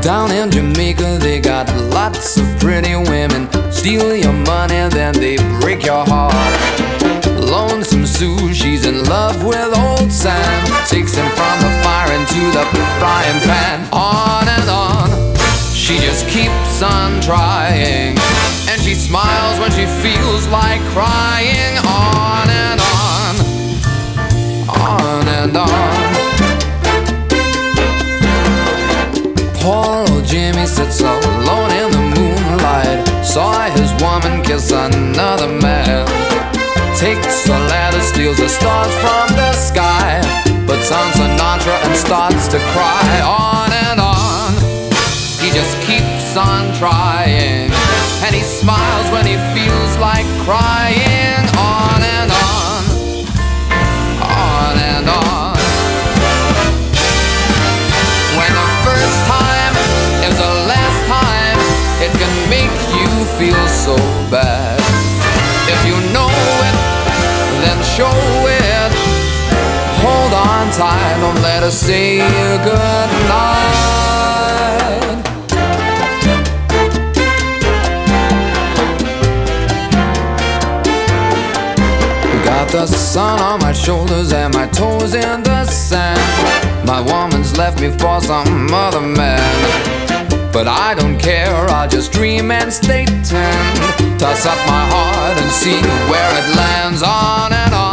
Down in Jamaica they got lots of pretty women. Steal your money, then they break your heart. Lonesome Sue, she's in love with old Sam. Takes him from the fire into the frying pan. On and on, she just keeps on trying. And she smiles when she feels like crying. On and on, on and on. Poor old Jimmy sits alone in the moonlight. Saw his woman kiss another man. Takes a ladder, steals the stars from the sky, puts on Sinatra and starts to cry. On and on, he just keeps on trying. And he smiles when he feels like crying. On and on, on and on. When the first time is the last time, it can make you feel so bad. If you know it, then show it. Hold on tight, don't let her say goodnight. Got the sun on my shoulders and my toes in the sand. My woman's left me for some other man. But I don't care, I'll just dream and stay tan. Toss up my heart and see where it lands. On and on.